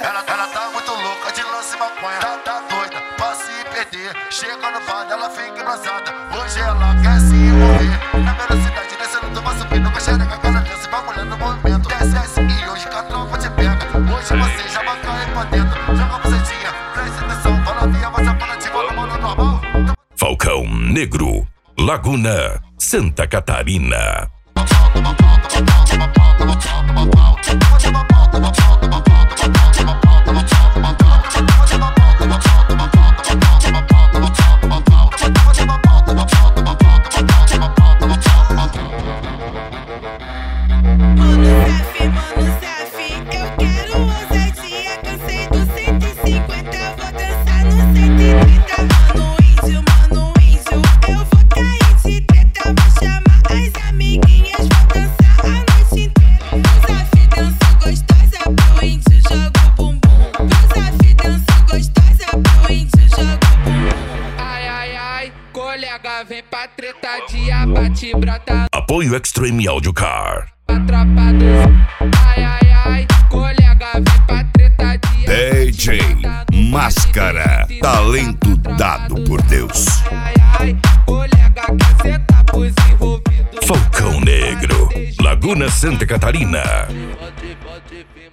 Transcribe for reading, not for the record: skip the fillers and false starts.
Ela tá muito louca de lance maconha. Tá doida pra se perder. Chega no bar, ela fica embrasada. Hoje ela quer se envolver. Na velocidade descendo, tu vai subindo. Com a xereca, cara desse, vai mulher no movimento. Desce e hoje que a tropa te pega. Hoje você já vai cair pra dentro. Joga bucetinha, presta atenção. Fala via, você fala de bola, mano, normal. Falcão Negro, Laguna, Santa Catarina. Vem pra treta de abate, brota. Apoio Extreme Audio Car. Atrapados. Ai, ai, ai, colega, vem pra treta de DJ Máscara, talento dado por Deus. Ai, ai, colega, quer sentar pros envolvidos. Falcão Negro, Laguna, Santa Catarina.